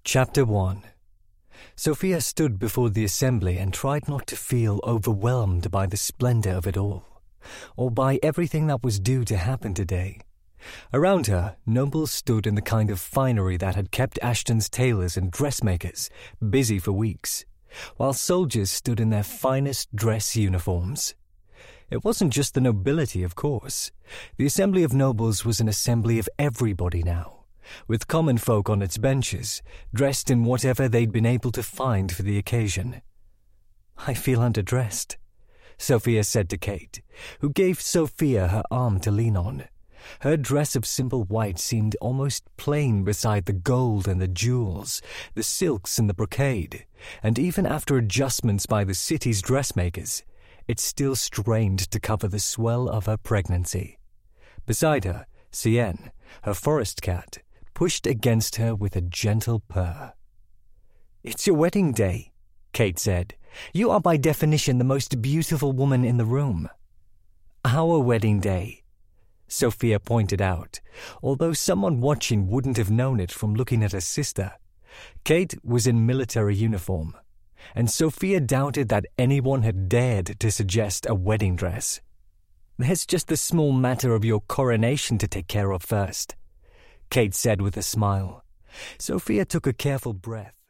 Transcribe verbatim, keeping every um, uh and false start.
Chapter one. Sophia stood before the assembly and tried not to feel overwhelmed by the splendor of it all, or by everything that was due to happen today. Around her, nobles stood in the kind of finery that had kept Ashton's tailors and dressmakers busy for weeks, while soldiers stood in their finest dress uniforms. It wasn't just the nobility, of course. The Assembly of Nobles was an assembly of everybody now, with common folk on its benches, dressed in whatever they'd been able to find for the occasion. "I feel underdressed," Sophia said to Kate, who gave Sophia her arm to lean on. Her dress of simple white seemed almost plain beside the gold and the jewels, the silks and the brocade, and even after adjustments by the city's dressmakers, it still strained to cover the swell of her pregnancy. Beside her, Sienne, her forest cat, pushed against her with a gentle purr. "It's your wedding day," Kate said. "You are by definition the most beautiful woman in the room." "Our wedding day," Sophia pointed out, although someone watching wouldn't have known it from looking at her sister. Kate was in military uniform, and Sophia doubted that anyone had dared to suggest a wedding dress. "There's just the small matter of your coronation to take care of first," Kate said with a smile. Sophia took a careful breath.